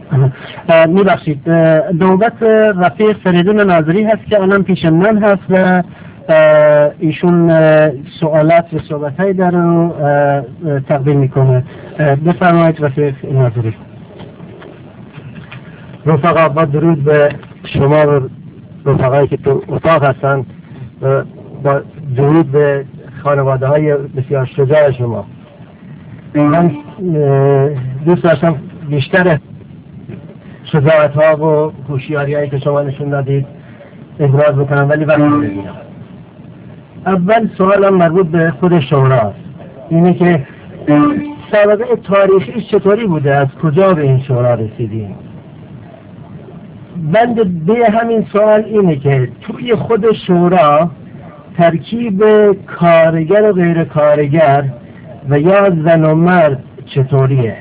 میبخشید، نوبت رفیق فریدون ناظری هست که الان پیش من هست و ایشون سوالات و صحبت‌هایی در رو تقدیم میکنه. بفرمایید رفیق ناظری. رفقا، با درود به شما و رفقایی که تو اتاق هستن و با درود به خانواده های بسیار شجاع شما. من دوست داشتم بیشتر شجاعت ها و هوشیاری هایی که شما نشون دادید ابراز بکنم، ولی وقت نمیگیرم. اول سوالم مربوط به خود شورا است. اینه که سابقه تاریخیش چطوری بوده؟ از کجا به این شورا رسیدیم؟ بند به همین سوال اینه که توی خود شورا ترکیب کارگر و غیر کارگر و یا زن و مرد چطوریه؟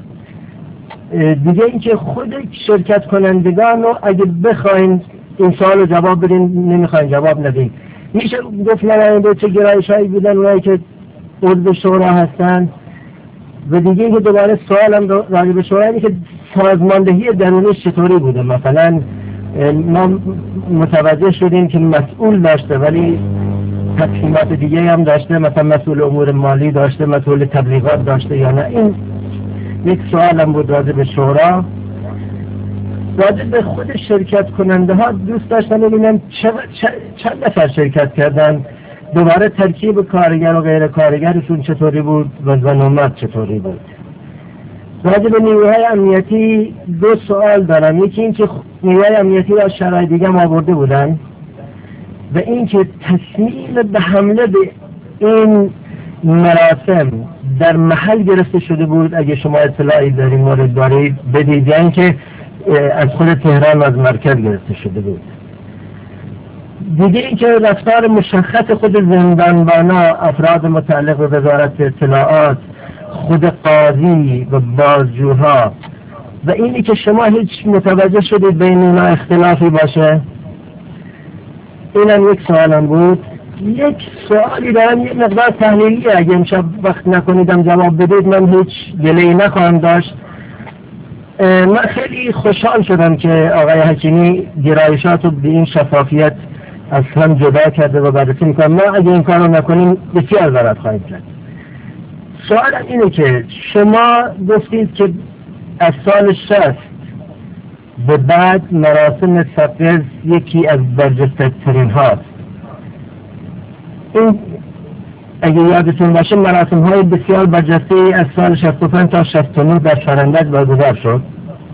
دیگه اینکه خود شرکت کنندگان رو اگه بخواین این سوال رو جواب بدین، نمیخواین جواب ندین، میشه گفت نماینده چه گرایش هایی بودن اونایی که عضو شورا هستن؟ و دیگه اینکه دوباره سوالم راجع به شورا اینه که سازماندهی درونش چطوری بوده؟ مثلا ما متوجه شدیم که مسئول داشته ولی تقسیمات دیگه هم داشته، مثلا مسئول امور مالی داشته، مسئول تبلیغات داشته یا نه؟ این یک سوالم بود راجع به شورا. راجع به خود شرکت کننده ها دوست داشتم ببینم چند نفر شرکت کردن، دوباره ترکیب کارگر و غیر کارگرشون چطوری بود و زن و مرد چطوری بود. راجع به نیروهای امنیتی دو سوال دارم. یکی این که نیروهای امنیتی را شرایط دیگه ما آورده بودن و این که تصمیم به حمله به این مراسم در محل گرفته شده بود. اگه شما اطلاعی دارید مورد دارید بدید، یعنی که از خود تهران و از مرکز گرفته شده بود. دیگه این که رفتار مشخص خود زندانبانا، افراد متعلق به وزارت اطلاعات، خود قاضی و بازجوها، و اینی که شما هیچ متوجه شدید بین اینا اختلافی باشه. اینم یک سوالم بود. یک سوالی دارم، یک مقدار تحلیلی، اگه امشب وقت نکنیدم جواب بدید من هیچ گله‌ای نخواهم داشت. من خیلی خوشحال شدم که آقای حکیمی گرایشات رو به این شفافیت از هم جدا کرده و بررسی میکنم. ما اگه این کار رو نکنیم بسیار ضرر خواهیم کرد. سوالم اینه که شما گفتید که از سال 60 به بعد مراسم سقز یکی از برجسته ترین هاست. این اگه یادتون باشه مراسم های بسیار برجسته از سال 65 تا 69 در شرندج برگزار شد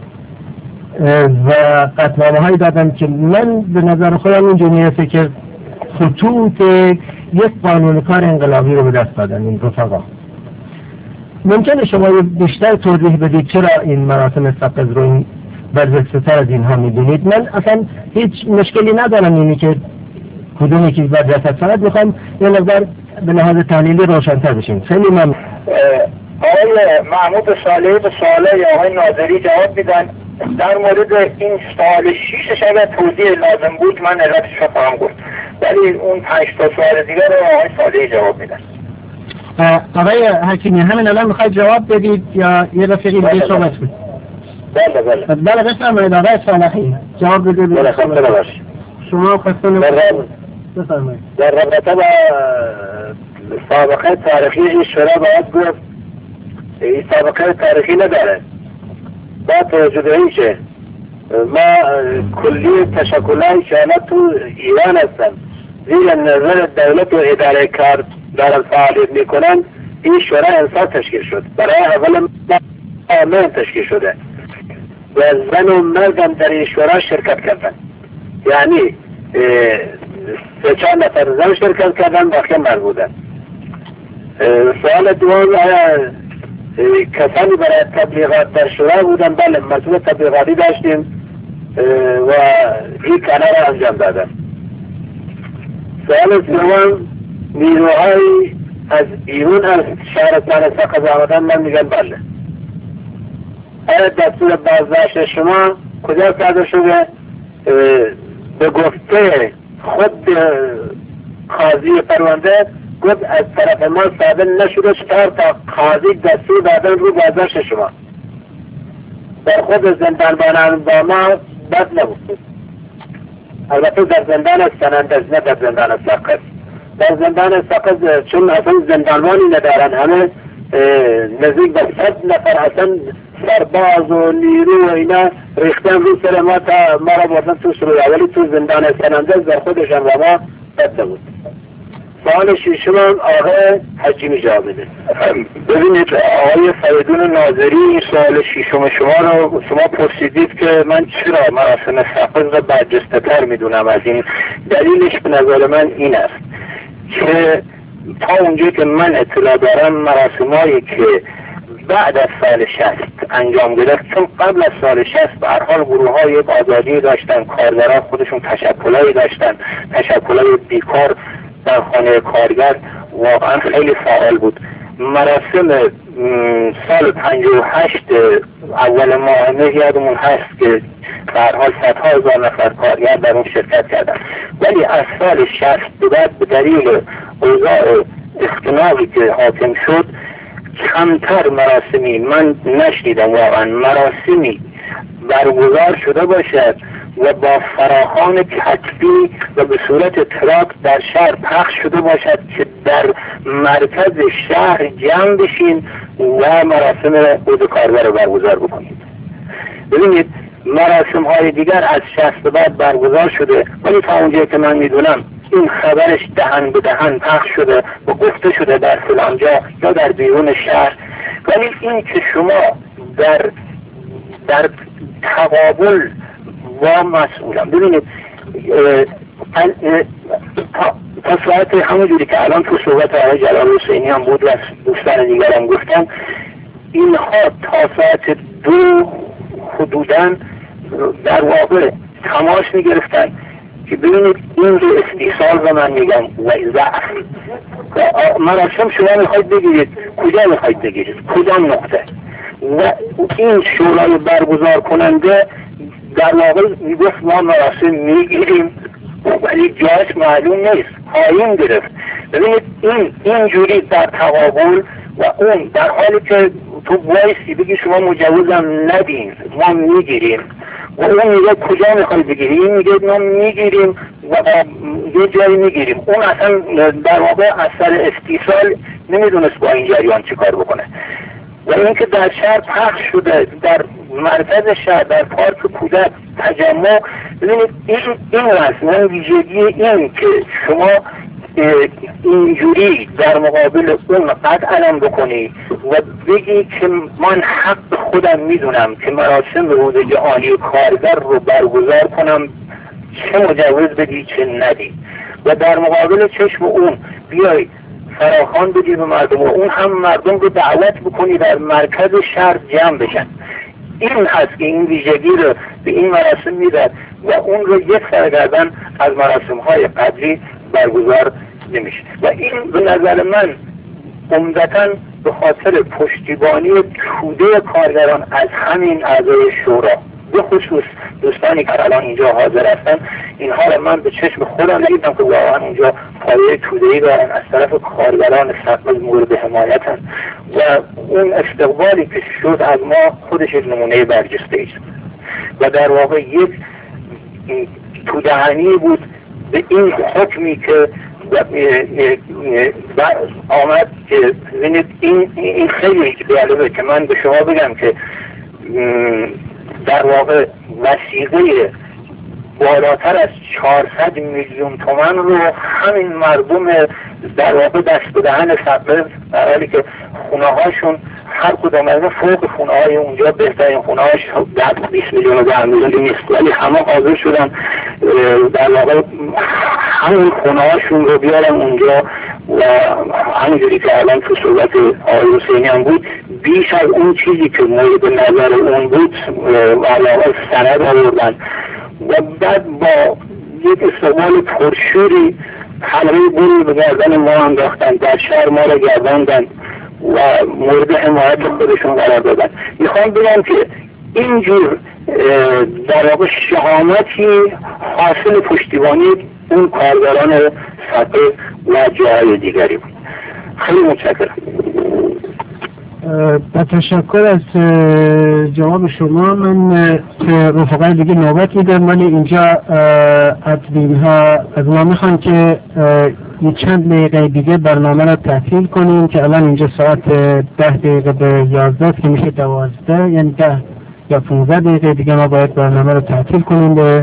و قطعنامه هایی دادم که من به نظر خودم اینجور میرسه که خطوط یک قانونکار انقلابی رو به دست دادن این رفقا. ممکنه شما بیشتر توضیح بدید چرا این مراسم سقز رو این برجسته تر از اینها میدونید؟ من اصلا هیچ مشکلی ندارم اینی که کدوم یکی برجسته، فقط میخوام یه نظر به لحاظ تحلیلی روشن‌تر بشیم. خیلی ممنون. آقای محمود صالحی به سوالای آقای ناظری جواب میدن. در مورد این سوال 6 اگر توضیح لازم بود من علتش رو خواهم گفت، ولی اون 5 تا سوال دیگر رو آقای صالحی جواب میدن. آقای حکیمی همین الان میخواید جواب بدید یا یه رفیقی دیگه صحبت کنید؟ بله بفرمایید آقای صالحی جواب بدید. بله خسته نباشید. شما خسته نباشید. بفرمایید. در رابطه با سابقه تاریخی این شورا باید گفت این سابقه تاریخی نداره. با توجه به اینکه ما کلی تشکل‌های شانه تو ایران هستن زیر نظر دولت و اداره کار دارن فعالیت میکنن، این شورا انسان تشکیل شد. برای اول آمین تشکیل شده و زن و مردم در این شورا شرکت کردن، یعنی 3-4 نفر زن شرکت کردن، باقی مرد بودن. سوال دوم، کسانی برای تبلیغات در شورا بودن؟ بله، مسئول تبلیغاتی داشتیم و این کارا را انجام دادن. سوال سوم، نیروهای از بیرون از شهرستان سقز آمدن؟ من میگم بله. آیا دستور بازداشت شما کجا صادر شده؟ به گفته خود قاضی پرونده گفت از طرف ما صادر نشده، 4 تا قاضی دستور دادن رو بازداشت شما. در خود زندان با ما بد نبود. البته در زندان سنندج، نه در زندان سقز. در زندان سقز چون اصلا زندانبانی ندارن، همه نزدیک به 100 نفر اصلا سرباز و نیرو و اینا ریختن رو سر ما تا ما را بردن تو سروی. ولی تو زندان سنندج در خودشان و ما بد نبود. سوال ششم آقای حجیمی جواب بده. ببینید آقای فریدون ناظری، این سوال ششم شما رو شما پرسیدید که من چرا مراسم سقز را برجسته تر میدونم از این. دلیلش به نظر من این است که تا اونجایی که من اطلاع دارم مراسمایی که بعد از سال 60 انجام گرفت، چون قبل از سال 60 به هر حال گروه های آزادی داشتن، کارگران خودشون تشکلایی داشتن، تشکلای بیکار در خانه کارگر واقعا خیلی فعال بود. مراسم سال 58 اول ماه مه یادمون هست که به هر حال صدها هزار نفر کارگر در اون شرکت کردن. ولی از سال 60 به بعد به دلیل اوضاع اختناقی که حاکم شد کمتر مراسمی من نشنیدم واقعا مراسمی برگزار شده باشد و با فراخوان کتبی و به صورت تراک در شهر پخش شده باشد که در مرکز شهر جمع بشین و مراسم عود کارگر رو برگزار بکنید. ببینید مراسم های دیگر از 60 بعد برگزار شده، ولی تا اونجایی که من میدونم این خبرش دهن به دهن پخش شده و گفته شده در فلان جا یا در بیرون شهر. ولی این که شما در تقابل و مسئولم، ببینید تا ساعت همونجوری که الان تو صحبت آقای جلال حسینی هم بود و دوستان دیگر هم گفتن، اینها تا ساعت 2 حدوداً در واقع تماس میگرفتن که ببینید این استیصال و من میگم و ضعف مراسم شما میخواید بگیرید، کجا میخواید بگیرید، کدام نقطه؟ و این شورای برگزار کننده در واقع میگفت ما مراسم میگیریم ولی جاش معلوم نیست، خواهیم گرفت. ببینید اینجوری در تقابل و اون در حالی که تو وایسی بگی شما مجوزم ندین ما میگیریم و اون میگه کجا میخوای بگیری، این میگه ما میگیریم و یه جایی میگیریم. اون اصلا در واقع اثر استیصال نمیدونست با این جریان چی کار بکنه. و اینکه در شهر پخش شده، در مرکز شهر، در پارک کودک تجمع، ببینید این اصلا ویژگی این که شما اینجوری در مقابل اون قد علم بکنی و بگی که من حق خودم میدونم که مراسم روز جهانی کارگر رو برگزار کنم، چه مجوز بدی چه ندی، و در مقابل چشم اون بیای فراخوان بدی به مردم و اون هم مردم رو دعوت بکنی در مرکز شهر جمع بشن. این هست که این ویژگی رو به این مراسم میداد و اون رو یک سرگردن از مراسم های قبلی برگزار نمیشه. و این به نظر من عمدتاً به خاطر پشتیبانی توده کارگران از همین اعضای شورا، به خصوص دوستانی که الان اینجا حاضر هستن، اینها رو من به چشم خودم دیدم که واقعا اونجا پایه توده‌ای دارن، از طرف کارگران سقز مورد حمایتن و اون استقبالی که شد از ما خودش یک نمونه برجسته است و در واقع یک تودهانی بود به این حکمی که آمد که ببینید این خیلی جالبه که من به شما بگم که در واقع وثیقه بالاتر از 400 میلیون تومان رو همین مردم در واقع دست به دهن سقز، در حالی که خونه هاشون هر کدام از فوق خونه های اونجا بهترین خونه هاش 20 میلیون و 10 میلیون نیست، ولی همه حاضر شدن در واقع همین خونه هاشون رو بیارن اونجا و همینجوری که الان تو صحبت آقای حسینی هم بود، بیش از اون چیزی که مورد نظر اون بود علاوه سند آوردن و بعد با یک استقبال پرشوری حلقه گل به گردن ما انداختن، در شهر ما را گرداندن و مورد حمایت خودشون قرار دادن. میخوام بگم که اینجور در واقع شهامتی حاصل پشتیبانی اون کارگران سقز و جاهای دیگری بود. خیلی متشکرم. با تشکر از جواب شما. من رفقای دیگه نوبت میدم، ولی اینجا ادمین ها از ما میخوان که یه چند دقیقه دیگه برنامه رو تعطیل کنیم که الان اینجا ساعت 10 دقیقه به 11 که میشه 12، یعنی 10 یا 15 دقیقه دیگه ما باید برنامه رو تعطیل کنیم به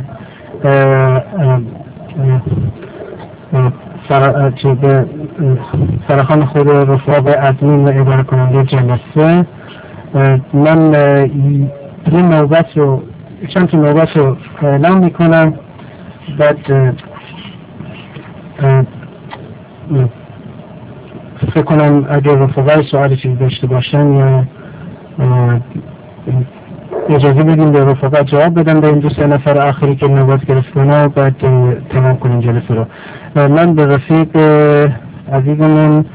سرخان خود رفاق ادمین و اداره کننده جلسه. من این نوبت رو چند تا نوبت رو اعلام میکنم، بعد فکر کنم اگر رفاقای سوالی چیزی داشته باشن یا اجازه بدیم به رفاقا جواب بدن به این 2 نفر آخری که نوبت گرفتن و بعد تمام کنیم جلسه رو. من به رفیق عزیزمون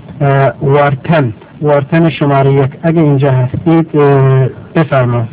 وارتن شماره 1 اگه اینجا هستید بفرمایید.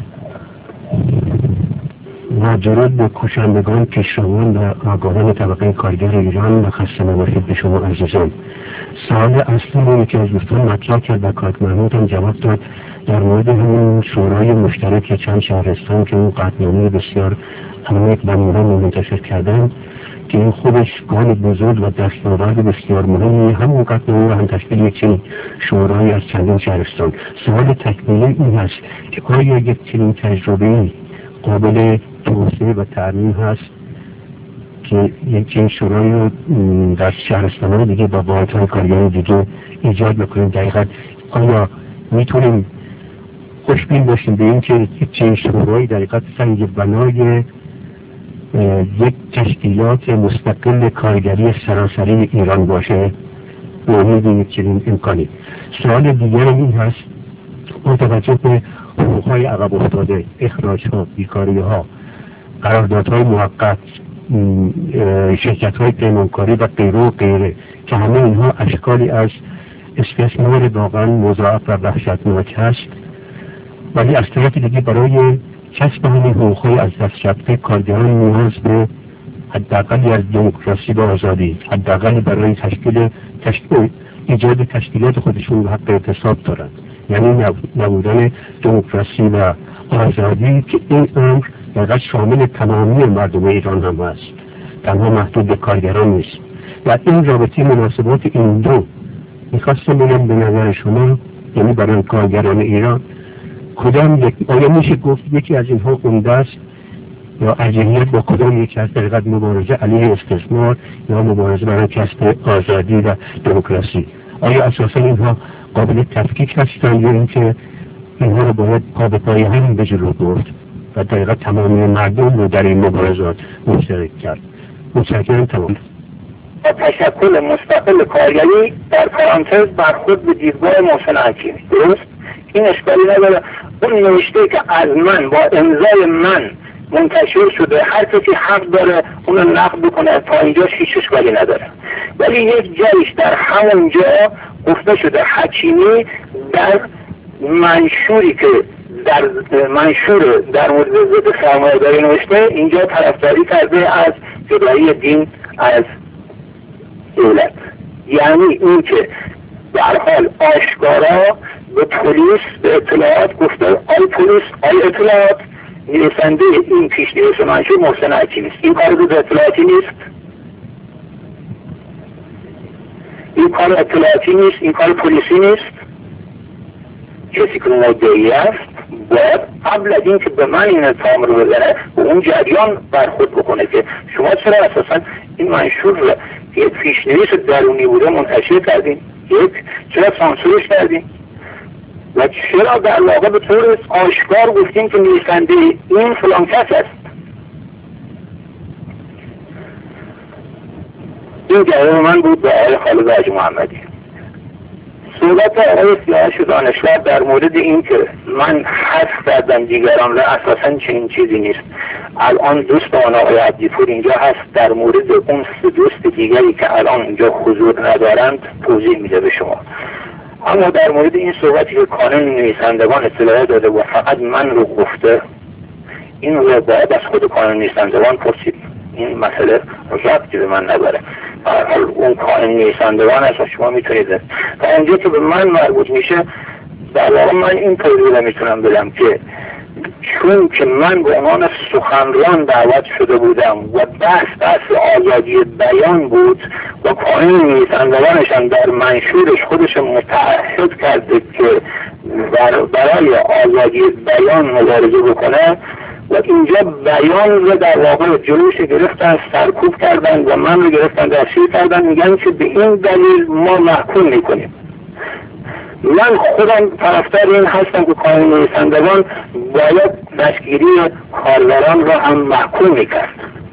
و درود به کوشندگان، پیشروان و آگاهان طبقه کارگر ایران و خسته نباشید به شما عزیزان. سوال اصلی رو که از دوستان مطرح کرد و کاک محمود هم جواب داد در مورد همون شورای مشترک چند شهرستان که اون قطعنامه بسیار عمیق و مهم منتشر کردن که این خودش گام بزرگ و دستاورد بسیار مهمی همون قطعنامه و هم تشکیل یک چنین شورای از چندین شهرستان. سوال تکمیلی این هست که آیا یک چنین تجربه قابل توسعه و ترمیم هست که یک شورای رو در شهرستان‌های دیگه با واحدهای کارگری دیگه ایجاد بکنیم؟ دقیقاً آیا میتونیم خوشبین باشیم به این که چنین شورای دقیقاً سنگ بنای یک تشکیلات مستقل کارگری سراسری ایران باشه؟ امید یک چنین امکانی. سوال دیگر این هست با توجه به حقوق‌های عقب افتاده، اخراج‌ها، بیکاری‌ها، قراردادهای موقت، شرکت‌های پیمانکاری و غیره و غیره که همه اینها اشکالی از استثمار واقعا مضاعف و وحشتناک هست، ولی از طرف دیگه برای کسب همین حقوق‌های از دست رفته کارگران نیاز به حداقلی از دموکراسی و آزادی، حداقل برای ایجاد تشکیلات خودشون حق اعتصاب دارند. یعنی نبودن دموکراسی و آزادی که این امر دقیقا شامل تمامی مردم ایران هم هست، تنها محدود به کارگران نیست. و این رابطه مناسبات این دو میخواستم بگم به نظر شما، یعنی برای کارگران ایران کدام آیا میشه گفت یکی از اینها عمده است یا ارجحیت با کدام یکی از دقیقا مبارزه علیه استثمار یا مبارزه برای کسب آزادی و دموکراسی؟ آیا اساسا اینها قابل تفکیک هستند یا اینکه اینها رو باید پا به پای هم به جلو برد و دقیقا تمامی مردم رو در این مبارزات مشترک کرد؟ متشکرم. تمام. تشکل مستقل کارگری در پرانتز برخورد به دیدگاه محسن حکیمی. درست؟ این اشکالی نداره. اون نوشته که از من با امضای من منتشر شده هر کسی حق داره اون رو نقد بکنه، تا اینجا هیچ اشکالی نداره. ولی یک جایش در همون جا گفته شده حکیمی در منشوری که منشور در مورد ضد سرمایه‌داری نوشته اینجا طرفداری کرده از جدایی دین از دولت. یعنی این که در حال آشکارا به پلیس به اطلاعات گفته آی پلیس آی اطلاعات نویسنده این پیشنهاد منشور محسن حکیمی است. این کار ضد اطلاعاتی نیست، این کار اطلاعاتی نیست، این کار پلیسی نیست. کسی که مدعی است باید قبل از این که به من این اتهام رو بزنه به اون جریان برخورد بکنه که شما چرا اساسا این منشور رو یک پیشنویس درونی بوده منتشر کردین، یک چرا سانسورش کردین و چرا در واقع به طور آشکار گفتین که نویسنده این فلان کس است. این جواب من بود به آقای خالد حاجی محمدی. صحبت آقای سیاوش دانشور در مورد این که من حذف کردم دیگران را اساسا چنین چیزی نیست. الان دوستان آقای عبدیپور اینجا هست، در مورد اون سه دوست دیگری که الان اینجا حضور ندارند توضیح میده به شما. اما در مورد این صحبتی که کانون نویسندگان اطلاع داده و فقط من رو گفته، این رو باید از خود کانون نویسندگان پرسید. این مسئله ربطی به من نداره. اون کانون نویسندگان هست و شما میتونید تا اونجا که به من مربوط میشه در واقع من این توضیح میتونم بدم که چون که من به عنوان سخنران دعوت شده بودم و بحث آزادی بیان بود و قانون نویسندگانشان در منشورش خودش متعهد کرده که برای آزادی بیان مبارزه بکنه و اینجا بیان رو در واقع جلوش گرفتن، سرکوب کردن و من رو گرفتن دستگیر کردن، میگن که به این دلیل ما محکوم میکنیم. من خودم طرفدار این هستم که قانون نویسندگان باید دستگیری کارگران را هم محکوم میکرد،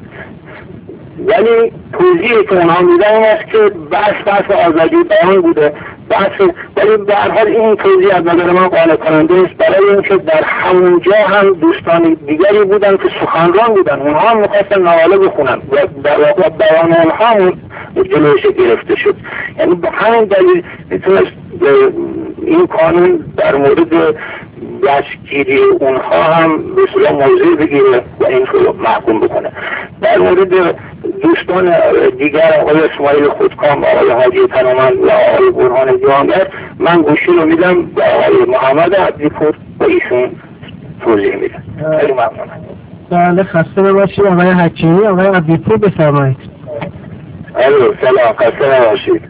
ولی توضیحی که اونها میدن این است که بحث آزادی بیان بوده ولی به هر حال این توضیح از نظر من قانع کننده است، برای اینکه در همونجا هم دوستان دیگری بودن که سخنران بودن، اونها هم میخواستن نواله بخونن و در واقع بیان اونها هم جلوش گرفته شد. یعنی به همین دلیل میتونست این قانون در مورد دستگیری اونها هم به صورت موضوع بگیره و این رو محکوم بکنه. در مورد دوستان دیگر آقای اسماعیل خودکام، آقای حاجی تنومند و آقای برهان جهانگر، من گوشی رو میدم به آقای محمد عبدی‌پور و ایشون توضیح میدن. خیلی ممنونم. بله خسته نباشید آقای حکیمی. آقای عبدی‌پور بفرمایید. الو سلام، خسته نباشید.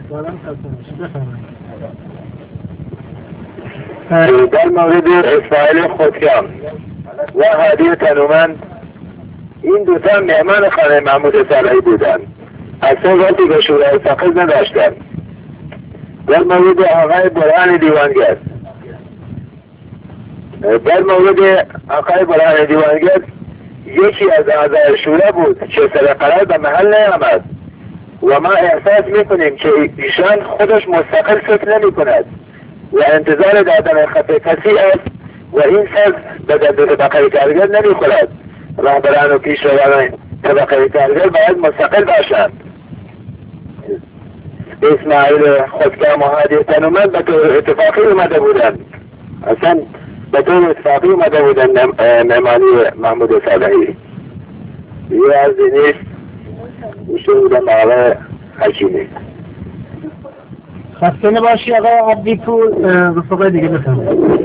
در مورد اسماعیل خودکام و حاجی تنومند، این دوتا مهمان خانه محمود صالحی بودن، اصلا وقتی به شورای سقط نداشتن. در مورد آقای برهان دیوانگر، یکی از اعضای شورا بود که سر قرار به محل نیامد و ما احساس میکنیم که ایشان خودش مستقل فکر نمی کند و انتظار دادن خط کسی است و این سز به طبقه کارگر نمی خورد. رهبران و پیشروان طبقه کارگر باید مستقل باشند. اسماعیل خودکام و حاجی تنومند به طور اتفاقی اومده بودند، اصلا به طور اتفاقی اومده بودند مهمانی محمود صالحی. یه از نیست میشه بودن آقای حکیمی. خسته نباشی آقای عبدی‌پور. رفقای دیگه بفرمایید.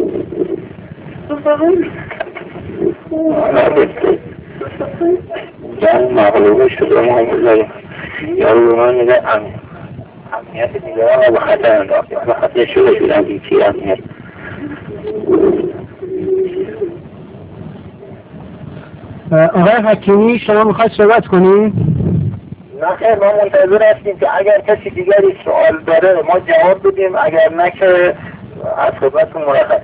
جان مغلوبه شده محمد یارو به من میگه امنیت دیگران رو به خطر انداخت، به خطر شده شدن بیتی امنیت. آقای حکیمی شما میخواید صحبت کنید؟ نه خیر، ما منتظر هستیم که اگر کسی دیگری سوال داره ما جواب بدیم، اگر نه که از خدمتتون مرخص.